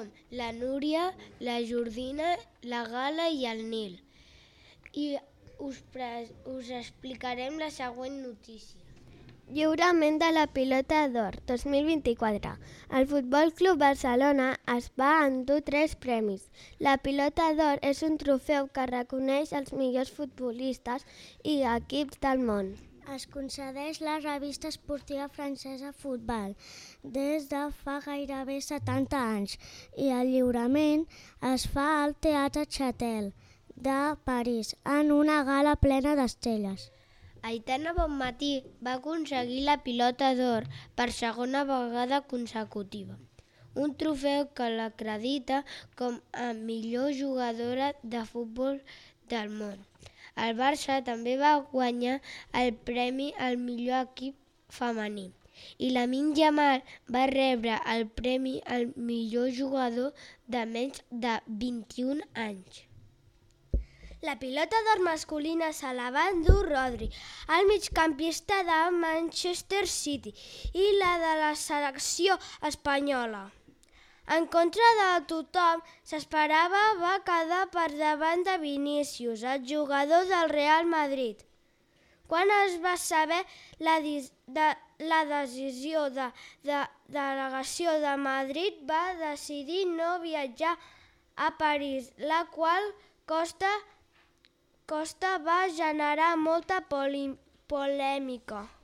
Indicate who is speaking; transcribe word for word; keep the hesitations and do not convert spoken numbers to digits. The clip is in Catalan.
Speaker 1: som la Núria, la Jordina, la Gala i el Nil. I us, pre- us explicarem la següent notícia.
Speaker 2: Lliurament de la Pilota d'Or dos mil vint-i-quatre. El Futbol Club Barcelona es va endur tres premis. La Pilota d'Or és un trofeu que reconeix els millors futbolistes i equips del món.
Speaker 3: Es concedeix la revista esportiva francesa Futbol des de fa gairebé setanta anys i el lliurament es fa al Teatre Châtelet de París en una gala plena d'estrelles.
Speaker 1: Aitana Bonmatí va aconseguir la Pilota d'Or per segona vegada consecutiva, un trofeu que l'acredita com a millor jugadora de futbol del món. El Barça també va guanyar el premi al millor equip femení i Lamine Yamal va rebre el premi al millor jugador de menys de vint-i-un anys.
Speaker 2: La Pilota d'Or masculina se la va endur Rodri, el migcampista de Manchester City, i la de la selecció espanyola. En contra de tothom, s'esperava va quedar per davant de Vinícius, el jugador del Real Madrid. Quan es va saber la, de, la decisió de la de, delegació de Madrid, va decidir no viatjar a París, la qual Costa Costa va generar molta polèmica.